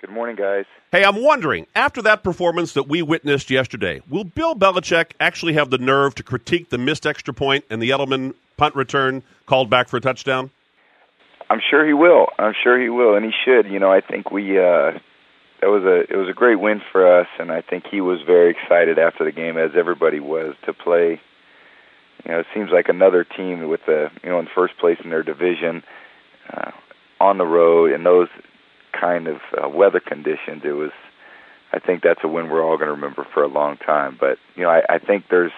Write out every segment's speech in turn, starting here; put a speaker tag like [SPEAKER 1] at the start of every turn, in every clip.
[SPEAKER 1] Good morning, guys.
[SPEAKER 2] Hey, I'm wondering, after that performance that we witnessed yesterday, will Bill Belichick actually have the nerve to critique the missed extra point and the Edelman punt return called back for a touchdown?
[SPEAKER 1] I'm sure he will. I'm sure he will, and he should. You know, I think it was a great win for us, and I think he was very excited after the game, as everybody was, to play. You know, it seems like another team with in first place in their division, on the road in those kind of weather conditions. I think that's a win we're all going to remember for a long time. But I think there's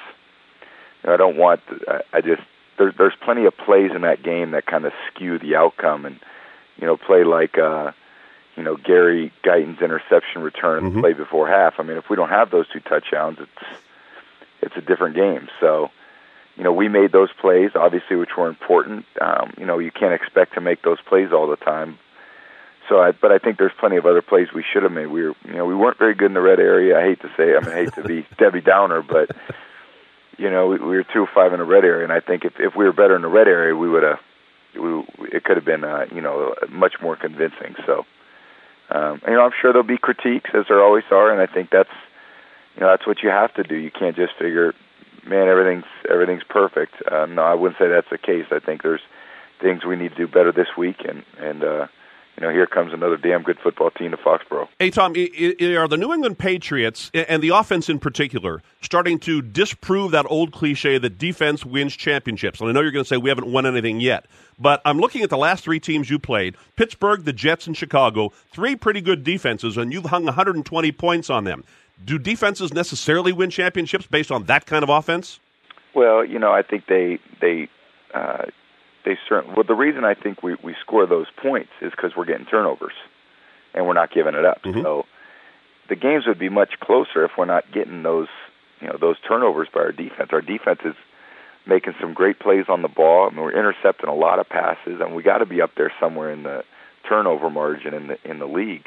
[SPEAKER 1] plenty of plays in that game that kind of skew the outcome, and play like Gary Guyton's interception return in the play before half. I mean, if we don't have those two touchdowns, it's a different game. So we made those plays, obviously, which were important. You can't expect to make those plays all the time. But I think there's plenty of other plays we should have made. We weren't very good in the red area. I hate to be Debbie Downer, but we were 2 of 5 in the red area, and I think if we were better in the red area, it could have been much more convincing. So I'm sure there'll be critiques, as there always are, and I think that's what you have to do. You can't just figure, man, everything's perfect. No, I wouldn't say that's the case. I think there's things we need to do better this week, and here comes another damn good football team to Foxborough.
[SPEAKER 2] Hey, Tom, are the New England Patriots, and the offense in particular, starting to disprove that old cliche that defense wins championships? And I know you're going to say we haven't won anything yet, but I'm looking at the last 3 teams you played, Pittsburgh, the Jets, and Chicago, 3 pretty good defenses, and you've hung 120 points on them. Do defenses necessarily win championships based on that kind of offense?
[SPEAKER 1] Well, I think they certainly. Well, the reason I think we score those points is because we're getting turnovers, and we're not giving it up. Mm-hmm. So the games would be much closer if we're not getting those turnovers by our defense. Our defense is making some great plays on the ball. I mean, we're intercepting a lot of passes, and we got to be up there somewhere in the turnover margin in the league.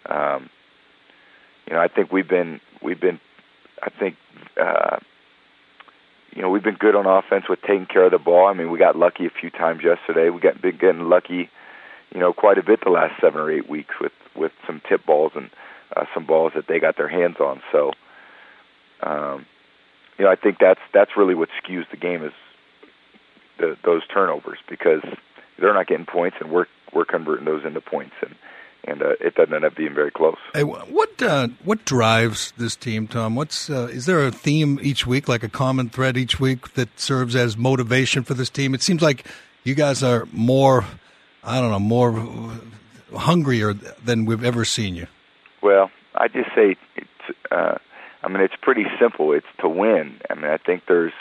[SPEAKER 1] I think we've been good on offense with taking care of the ball. I mean, we got lucky a few times yesterday. Been getting lucky, quite a bit the last 7 or 8 weeks with some tip balls and some balls that they got their hands on. So, I think that's really what skews the game is those turnovers, because they're not getting points and we're converting those into points, and it doesn't end up being very close.
[SPEAKER 3] Hey, what drives this team, Tom? Is there a theme each week, like a common thread each week that serves as motivation for this team? It seems like you guys are more hungrier than we've ever seen you.
[SPEAKER 1] Well, I just say it's pretty simple. It's to win. I mean, I think there's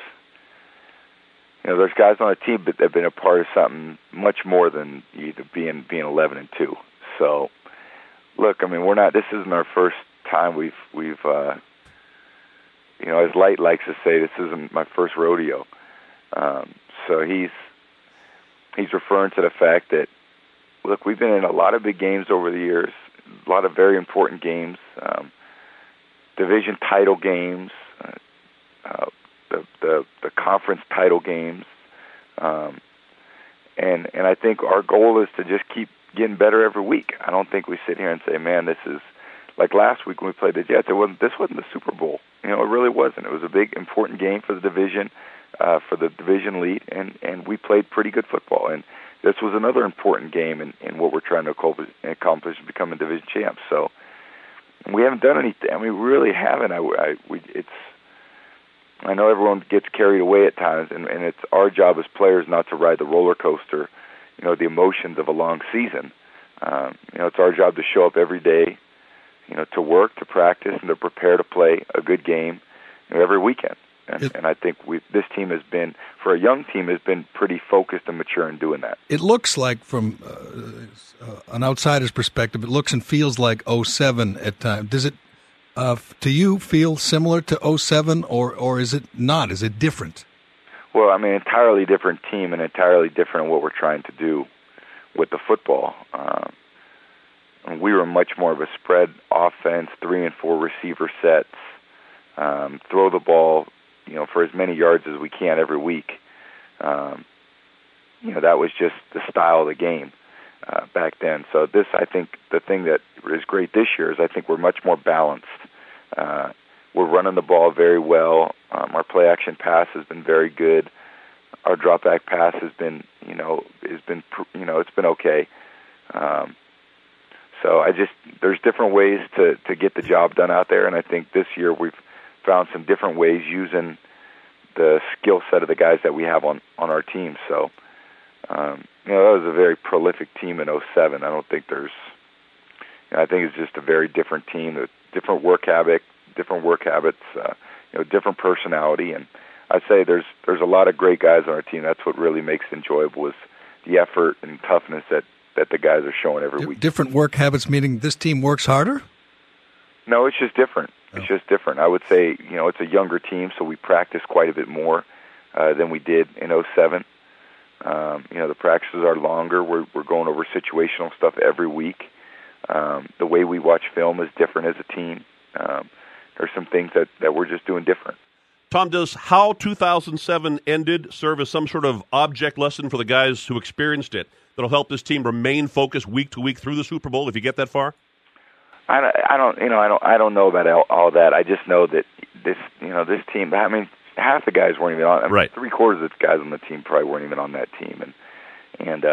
[SPEAKER 1] guys on the team that have been a part of something much more than either being 11-2. So, look, I mean, this isn't our first time we've as Light likes to say, this isn't my first rodeo. So he's referring to the fact that, look, we've been in a lot of big games over the years, a lot of very important games, division title games, the conference title games, and I think our goal is to just keep getting better every week. I don't think we sit here and say, man, this is like last week when we played the Jets. This wasn't the Super Bowl. It really wasn't. It was a big, important game for the division, for the division lead, and we played pretty good football. And this was another important game in what we're trying to accomplish becoming division champs. So we haven't done anything. I mean, we really haven't. I know everyone gets carried away at times, and it's our job as players not to ride the roller coaster, the emotions of a long season. It's our job to show up every day, to work, to practice, and to prepare to play a good game every weekend. And I think this team has been, for a young team, has been pretty focused and mature in doing that.
[SPEAKER 3] It looks like, from an outsider's perspective, it looks and feels like 07 at times. Does it, to you, feel similar to 07, or is it not? Is it different?
[SPEAKER 1] Well, I mean, entirely different team and entirely different in what we're trying to do with the football. And we were much more of a spread offense, 3 and 4 receiver sets, throw the ball, for as many yards as we can every week. That was just the style of the game. back then. So this, I think, the thing that is great this year is I think we're much more balanced. We're running the ball very well. Our play action pass has been very good. Our drop back pass has been, it's been okay. So there's different ways to get the job done out there, and I think this year we've found some different ways using the skill set of the guys that we have on our team. So, that was a very prolific team in 07. I don't think I think it's just a very different team, with different work habits, different personality, and I'd say there's a lot of great guys on our team. That's what really makes it enjoyable, is the effort and toughness that the guys are showing every week.
[SPEAKER 3] Different work habits, meaning this team works harder?
[SPEAKER 1] No, it's just different. It's just different. I would say, it's a younger team, so we practice quite a bit more than we did in 07. The practices are longer. We're going over situational stuff every week. The way we watch film is different as a team. There's some things that we're just doing different.
[SPEAKER 2] Tom, does how 2007 ended serve as some sort of object lesson for the guys who experienced it that'll help this team remain focused week to week through the Super Bowl if you get that far?
[SPEAKER 1] I don't know about all that. I just know that this team. I mean, half the guys weren't even on.
[SPEAKER 2] Right.
[SPEAKER 1] 3/4 of the guys on the team probably weren't even on that team, and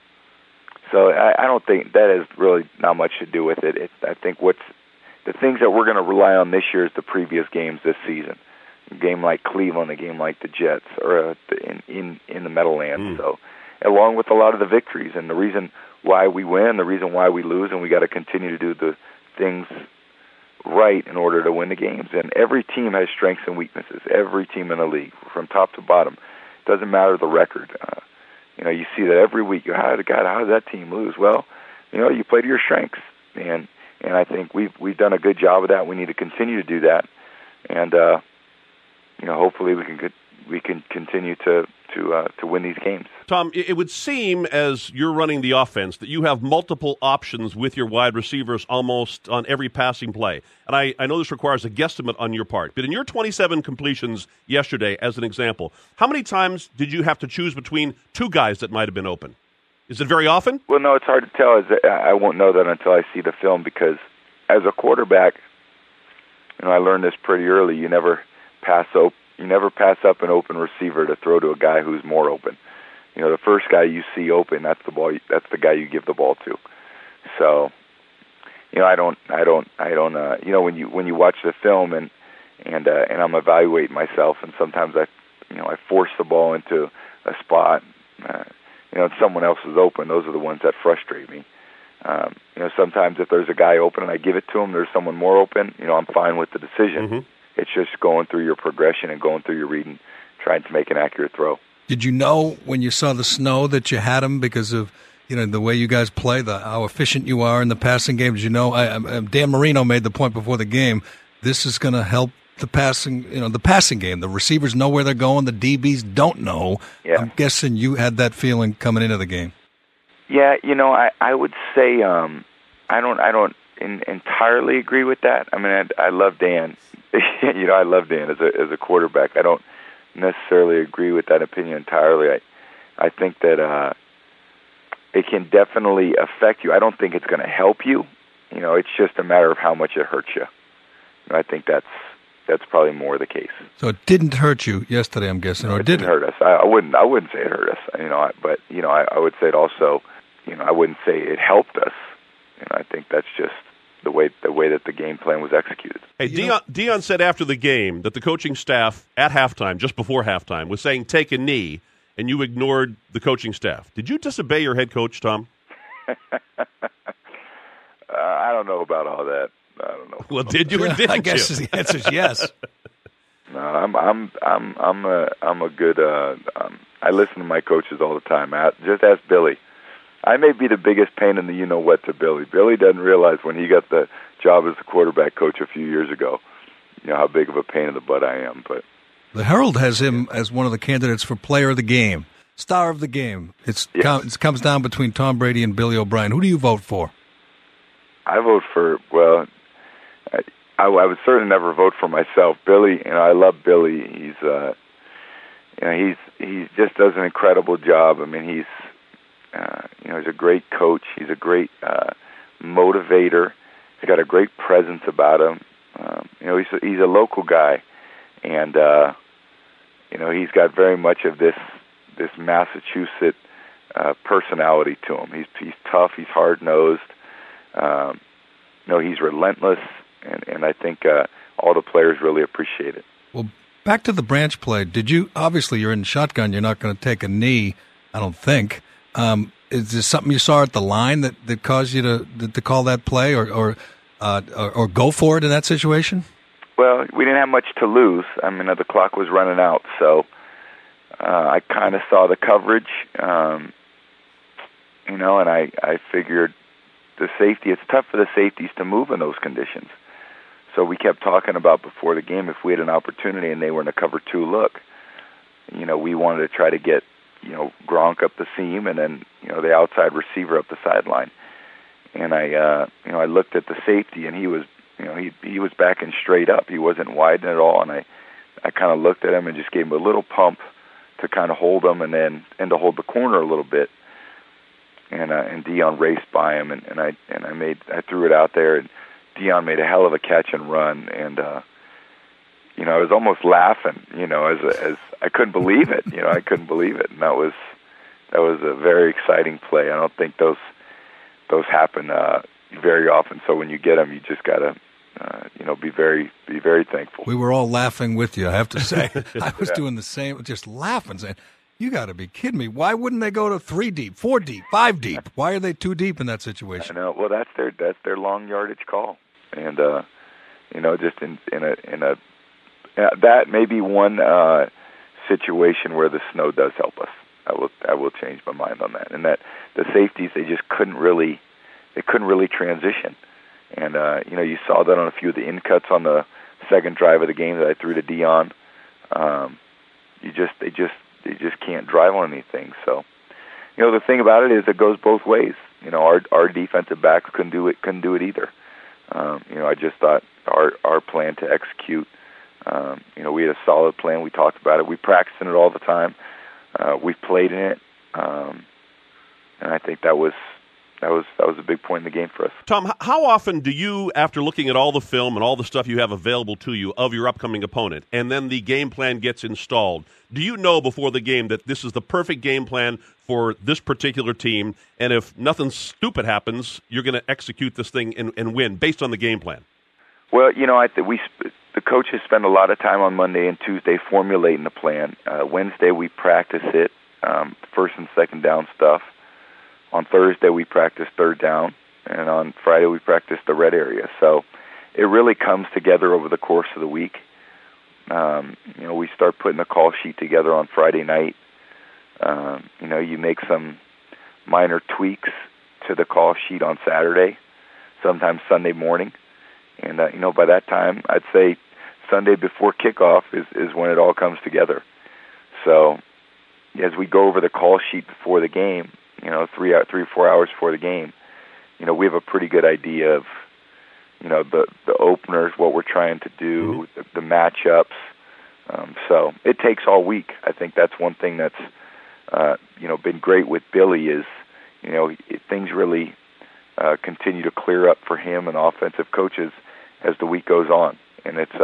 [SPEAKER 1] so I don't think that has really not much to do with it. I think the things that we're going to rely on this year is the previous games this season. A game like Cleveland, a game like the Jets, or in the Meadowlands. So, along with a lot of the victories, and the reason why we win, the reason why we lose, and we got to continue to do the things right in order to win the games. And every team has strengths and weaknesses. Every team in the league, from top to bottom, doesn't matter the record. You see that every week. How did that team lose? Well, you play to your strengths, and I think we've done a good job of that. We need to continue to do that, and hopefully we can continue to win these games.
[SPEAKER 2] Tom, it would seem as you're running the offense that you have multiple options with your wide receivers almost on every passing play. And I know this requires a guesstimate on your part, but in your 27 completions yesterday, as an example, how many times did you have to choose between two guys that might have been open? Is it very often?
[SPEAKER 1] Well, no, it's hard to tell. I won't know that until I see the film, because as a quarterback, I learned this pretty early. You never pass up an open receiver to throw to a guy who's more open. The first guy you see open, that's the guy you give the ball to. So, I don't. When you watch the film and I'm evaluating myself, and sometimes I force the ball into a spot, and someone else is open. Those are the ones that frustrate me. Sometimes if there's a guy open and I give it to him, there's someone more open. I'm fine with the decision. Mm-hmm. It's just going through your progression and going through your reading, trying to make an accurate throw.
[SPEAKER 3] Did you know when you saw the snow that you had him because of the way you guys play, how efficient you are in the passing game? Did you know? Dan Marino made the point before the game. This is going to help the passing game. The receivers know where they're going. The DBs don't know.
[SPEAKER 1] Yeah.
[SPEAKER 3] I'm guessing you had that feeling coming into the game.
[SPEAKER 1] Yeah, I would say I don't entirely agree with that. I mean, I love Dan. I love Dan as a quarterback. I don't necessarily agree with that opinion entirely. I think that it can definitely affect you. I don't think it's going to help you. It's just a matter of how much it hurts you. I think that's probably more the case.
[SPEAKER 3] So it didn't hurt you yesterday, I'm guessing, or did it?
[SPEAKER 1] Didn't hurt us. I wouldn't say it hurt us. But I would say it also. I wouldn't say it helped us. I think that's just the way that the game plan was executed.
[SPEAKER 2] Hey, Deion said after the game that the coaching staff at halftime, just before halftime, was saying take a knee, and you ignored the coaching staff. Did you disobey your head coach, Tom?
[SPEAKER 1] I don't know about all that. I don't know.
[SPEAKER 2] Well, did you or didn't you?
[SPEAKER 3] I guess the answer is yes.
[SPEAKER 1] No, I'm a good. I listen to my coaches all the time. Just ask Billy. I may be the biggest pain in the you-know-what to Billy. Billy doesn't realize when he got the job as the quarterback coach a few years ago, how big of a pain in the butt I am. But
[SPEAKER 3] the Herald has him as one of the candidates for Player of the Game, Star of the Game. It comes down between Tom Brady and Billy O'Brien. Who do you vote for?
[SPEAKER 1] I vote for, I would certainly never vote for myself. Billy, I love Billy. He just does an incredible job. I mean, he's a great coach. He's a great motivator. He's got a great presence about him. He's a local guy, and he's got very much of this Massachusetts personality to him. He's tough. He's hard nosed. He's relentless, and I think all the players really appreciate it.
[SPEAKER 3] Well, back to the Branch play. Obviously you're in shotgun, you're not going to take a knee, I don't think. Is there something you saw at the line that caused you to call that play or go for it in that situation? Well,
[SPEAKER 1] we didn't have much to lose. I mean, the clock was running out, so I kind of saw the coverage, and I figured the safety, it's tough for the safeties to move in those conditions. So we kept talking about before the game, if we had an opportunity and they were in a cover 2 look, we wanted to try to get, Gronk up the seam and then, the outside receiver up the sideline. And I looked at the safety and he was, he was backing straight up. He wasn't widening at all. And I kind of looked at him and just gave him a little pump to kind of hold him and to hold the corner a little bit. And Dion raced by him and I threw it out there and Dion made a hell of a catch and run, and I was almost laughing, as I couldn't believe it. I couldn't believe it, and that was a very exciting play. I don't think those happen very often. So when you get them, you just gotta be very thankful.
[SPEAKER 3] We were all laughing with you, I have to say. I was doing the same, just laughing, saying, "You got to be kidding me! Why wouldn't they go to 3 deep, 4 deep, 5 deep? Why are they too deep in that situation?"
[SPEAKER 1] I know. Well, that's their long yardage call, and just in a that may be one situation where the snow does help us. I will change my mind on that, and that the safeties they couldn't really transition, and you saw that on a few of the in cuts on the second drive of the game that I threw to Dion. They just can't drive on anything. So, the thing about it is it goes both ways. Our defensive backs couldn't do it either. I just thought our plan to execute. We had a solid plan. We talked about it. We practiced in it all the time. We played in it, and I think that was a big point in the game for us.
[SPEAKER 2] Tom, how often do you, after looking at all the film and all the stuff you have available to you of your upcoming opponent, and then the game plan gets installed, do you know before the game that this is the perfect game plan for this particular team, and if nothing stupid happens, you're going to execute this thing and win based on the game plan?
[SPEAKER 1] Well, the coaches spend a lot of time on Monday and Tuesday formulating the plan. Wednesday we practice it, first and second down stuff. On Thursday, we practice third down, and on Friday, we practice the red area. So it really comes together over the course of the week. We start putting the call sheet together on Friday night. You make some minor tweaks to the call sheet on Saturday, sometimes Sunday morning. And, by that time, I'd say Sunday before kickoff is when it all comes together. So as we go over the call sheet before the game, 3 or 4 hours before the game, we have a pretty good idea of, the openers, what we're trying to do, the matchups. So it takes all week. I think that's one thing that's, been great with Billy is, things really continue to clear up for him and offensive coaches as the week goes on. And it's,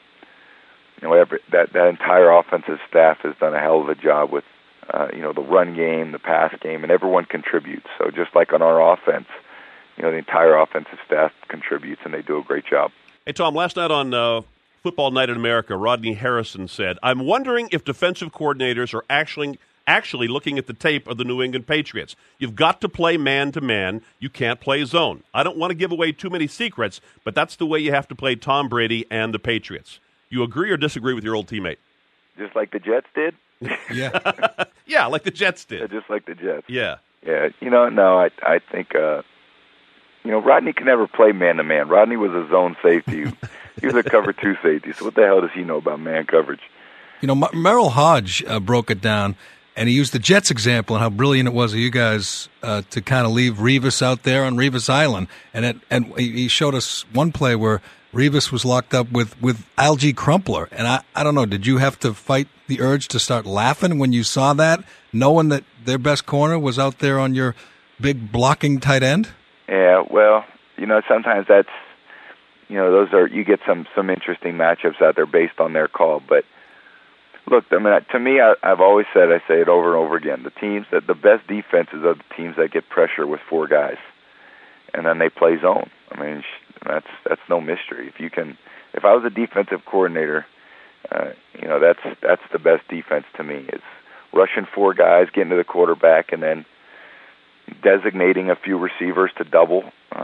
[SPEAKER 1] that entire offensive staff has done a hell of a job with, the run game, the pass game, and everyone contributes. So just like on our offense, the entire offensive staff contributes, and they do a great job.
[SPEAKER 2] Hey, Tom, last night on Football Night in America, Rodney Harrison said, "I'm wondering if defensive coordinators are actually looking at the tape of the New England Patriots. You've got to play man-to-man. You can't play zone. I don't want to give away too many secrets, but that's the way you have to play Tom Brady and the Patriots." You agree or disagree with your old teammate?
[SPEAKER 1] Just like the Jets did?
[SPEAKER 3] Yeah.
[SPEAKER 2] Yeah, like the Jets did.
[SPEAKER 1] Yeah, just like the Jets.
[SPEAKER 2] Yeah.
[SPEAKER 1] Yeah, no, I think, Rodney can never play man-to-man. Rodney was a zone safety. He was a cover 2 safety, so what the hell does he know about man coverage?
[SPEAKER 3] Merrill Hodge broke it down, and he used the Jets example and how brilliant it was of you guys to kind of leave Revis out there on Revis Island. And he showed us one play where Revis was locked up with Algie Crumpler. And I don't know, did you have to fight the urge to start laughing when you saw that, knowing that their best corner was out there on your big blocking tight end?
[SPEAKER 1] Yeah, well, sometimes that's, those are, you get some interesting matchups out there based on their call. But look, I mean, to me, I've always said, I say it over and over again, the best defenses are the teams that get pressure with 4 guys, and then they play zone. I mean, that's no mystery. If I was a defensive coordinator, that's the best defense to me. It's rushing 4 guys, getting to the quarterback, and then designating a few receivers to double.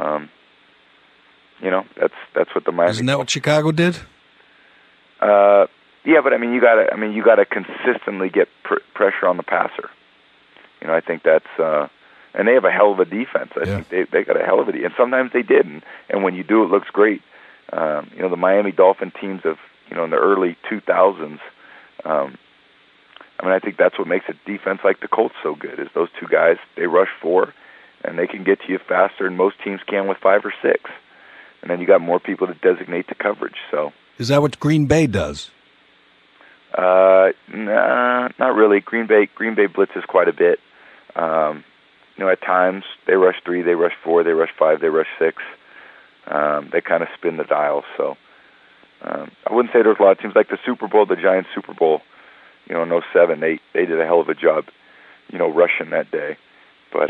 [SPEAKER 1] That's what the Miami.
[SPEAKER 3] Isn't that what Chicago did?
[SPEAKER 1] Yeah, but you gotta consistently get pressure on the passer. I think that's and they have a hell of a defense. I think they got a hell of a defense, and sometimes they did, and when you do, it looks great. The Miami Dolphin teams of in the early 2000s. I think that's what makes a defense like the Colts so good. Is those 2 guys, they rush 4, and they can get to you faster than most teams can with 5 or 6. And then you got more people to designate the coverage. So
[SPEAKER 3] is that what Green Bay does?
[SPEAKER 1] Nah, not really. Green Bay blitzes quite a bit. At times they rush 3, they rush 4, they rush 5, they rush 6. They kind of spin the dial. So I wouldn't say there's a lot of teams like the Super Bowl, the Giants Super Bowl. In 2007, they did a hell of a job, rushing that day. But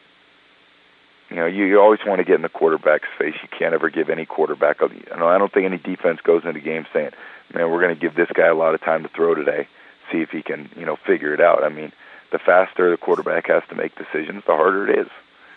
[SPEAKER 1] you always want to get in the quarterback's face. You can't ever give any quarterback. I don't think any defense goes into games saying, "Man, we're going to give this guy a lot of time to throw today, see if he can, figure it out." The faster the quarterback has to make decisions, the harder it is.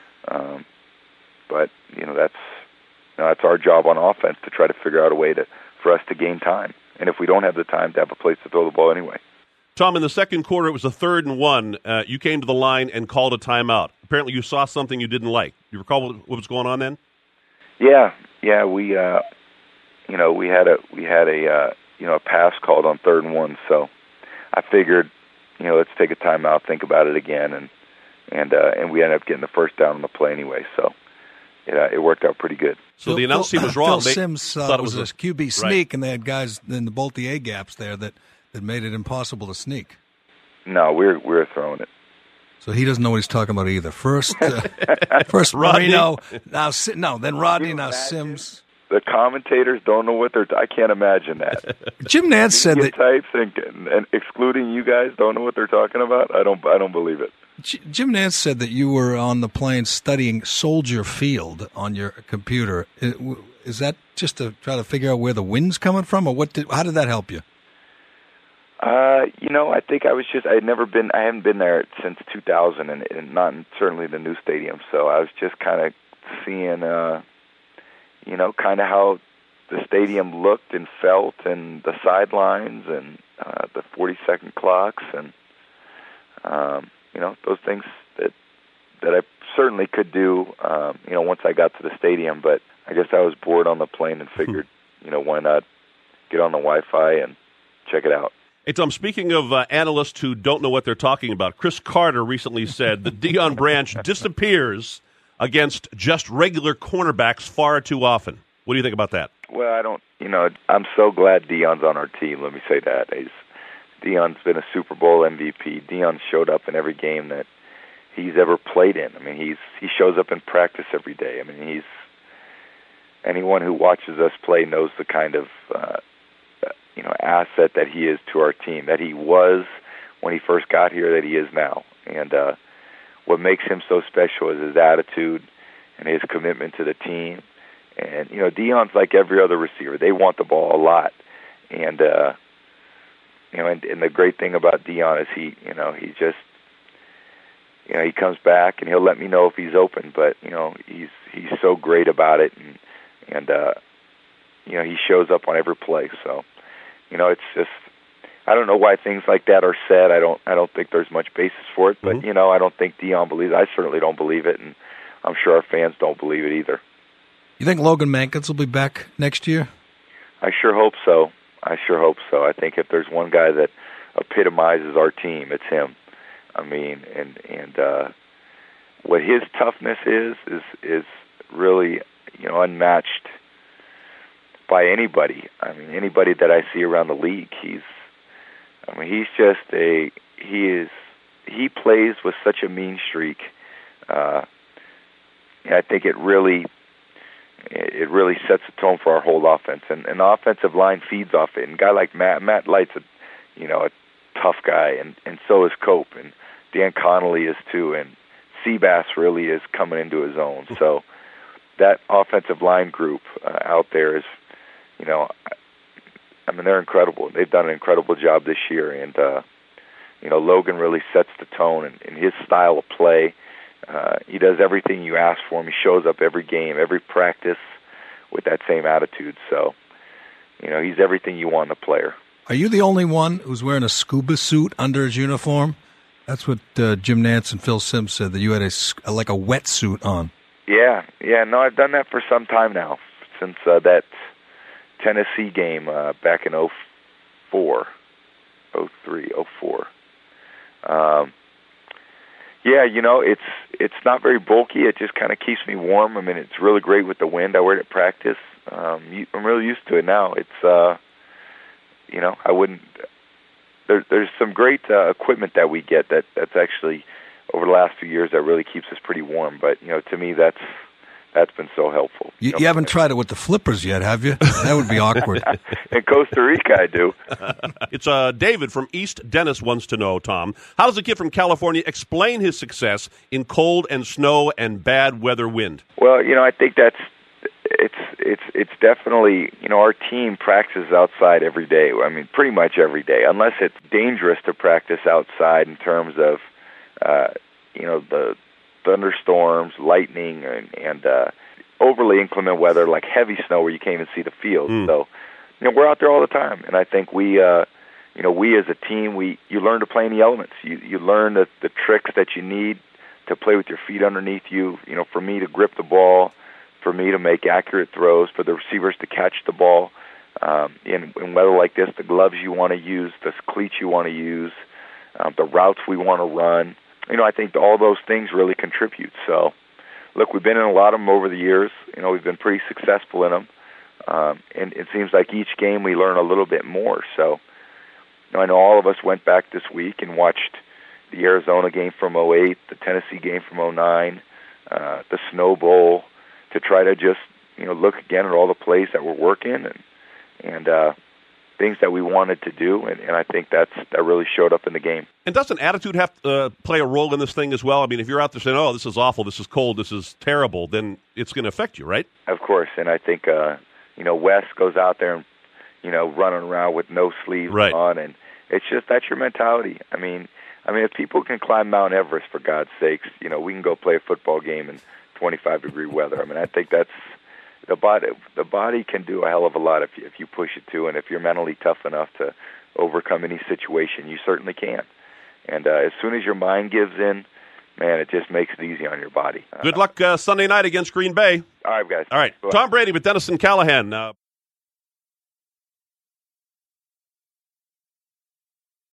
[SPEAKER 1] But that's our job on offense to try to figure out a way for us to gain time. And if we don't have the time, to have a place to throw the ball anyway.
[SPEAKER 2] Tom, in the second quarter, it was a 3rd and 1. You came to the line and called a timeout. Apparently, you saw something you didn't like. You recall what was going on then?
[SPEAKER 1] Yeah. We had a pass called on 3rd and 1. So I figured, let's take a timeout, think about it again, and we ended up getting the first down on the play anyway. So it worked out pretty good.
[SPEAKER 2] So the announce team was wrong.
[SPEAKER 3] Phil Simms thought it was a QB sneak, and they had guys in both the A gaps there that made it impossible to sneak.
[SPEAKER 1] No, we're throwing it.
[SPEAKER 3] So he doesn't know what he's talking about either. First Marino, then Rodney, now Simms.
[SPEAKER 1] The commentators don't know what I can't imagine that.
[SPEAKER 3] Jim Nantz said that
[SPEAKER 1] types and excluding you guys don't know what they're talking about. I don't believe it.
[SPEAKER 3] Jim Nantz said that you were on the plane studying Soldier Field on your computer. Is that just to try to figure out where the wind's coming from, or how did that help you?
[SPEAKER 1] I think I haven't been there since 2000, and not certainly the new stadium. So I was just kind of seeing, kind of how the stadium looked and felt, and the sidelines, and the 40-second clocks, and those things that I certainly could do, once I got to the stadium. But I guess I was bored on the plane and figured, why not get on the Wi-Fi and check it out.
[SPEAKER 2] Hey, Tom, speaking of analysts who don't know what they're talking about, Chris Carter recently said that Deion Branch disappears against just regular cornerbacks far too often. What do you think about that?
[SPEAKER 1] Well, I'm so glad Deion's on our team, let me say that. Deion's been a Super Bowl MVP. Deion showed up in every game that he's ever played in. He shows up in practice every day. Anyone who watches us play knows the kind of asset that he is to our team, that he was when he first got here, that he is now. And what makes him so special is his attitude and his commitment to the team. And, Deion's like every other receiver. They want the ball a lot. And, and the great thing about Deion is he just, he comes back and he'll let me know if he's open, but, he's so great about it. And he shows up on every play. So, it's just, I don't know why things like that are said. I don't think there's much basis for it, but, I don't think Deion believes it. I certainly don't believe it, and I'm sure our fans don't believe it either.
[SPEAKER 3] You think Logan Mankins will be back next year?
[SPEAKER 1] I sure hope so. I think if there's one guy that epitomizes our team, it's him. And what his toughness is really, unmatched by anybody. Anybody that I see around the league. He plays with such a mean streak. I think it really sets the tone for our whole offense, and the offensive line feeds off it. And a guy like Matt Light's a tough guy, and so is Cope, and Dan Connolly is too, and Seabass really is coming into his own. So that offensive line group out there is, they're incredible. They've done an incredible job this year, and Logan really sets the tone in his style of play. He does everything you ask for him. He shows up every game, every practice with that same attitude. So, he's everything you want in a player.
[SPEAKER 3] Are you the only one who's wearing a scuba suit under his uniform? That's what Jim Nantz and Phil Simms said, that you had a wetsuit on. Yeah.
[SPEAKER 1] No, I've done that for some time now, since that Tennessee game back in 04. It's not very bulky. It just kind of keeps me warm. I mean, it's really great with the wind. I wear it at practice. I'm really used to it now. It's, I wouldn't. There's some great equipment that we get that's actually over the last few years that really keeps us pretty warm. But to me, that's been so helpful.
[SPEAKER 3] You haven't tried it with the flippers yet, have you? That would be awkward.
[SPEAKER 1] In Costa Rica, I do.
[SPEAKER 2] It's David from East Dennis wants to know, Tom, how does a kid from California explain his success in cold and snow and bad weather wind?
[SPEAKER 1] Well, I think it's definitely, our team practices outside every day. I mean, pretty much every day, unless it's dangerous to practice outside in terms of, the thunderstorms, lightning, and overly inclement weather like heavy snow where you can't even see the field. So, we're out there all the time, and I think we as a team, you learn to play in the elements. You learn the tricks that you need to play with your feet underneath you. For me to grip the ball, for me to make accurate throws, for the receivers to catch the ball. In weather like this, the gloves you want to use, the cleats you want to use, the routes we want to run. I think all those things really contribute. So, look, we've been in a lot of them over the years. We've been pretty successful in them. And it seems like each game we learn a little bit more. So, I know all of us went back this week and watched the Arizona game from 2008, the Tennessee game from 2009, the Snow Bowl, to try to just, look again at all the plays that were working and things that we wanted to do, and I think that really showed up in the game.
[SPEAKER 2] And doesn't attitude have to play a role in this thing as well? I mean, if you're out there saying, oh, this is awful, this is cold, this is terrible, then it's going to affect you, right?
[SPEAKER 1] Of course, and I think, Wes goes out there and, running around with no sleeves on, and it's just, that's your mentality. I mean, if people can climb Mount Everest, for God's sakes, we can go play a football game in 25-degree weather. I mean, I think that's, the body can do a hell of a lot if you push it to, and if you're mentally tough enough to overcome any situation, you certainly can. And as soon as your mind gives in, man, it just makes it easy on your body.
[SPEAKER 2] Good luck Sunday night against Green Bay.
[SPEAKER 1] All right, guys.
[SPEAKER 2] All right. Tom Brady with Dennis and Callahan.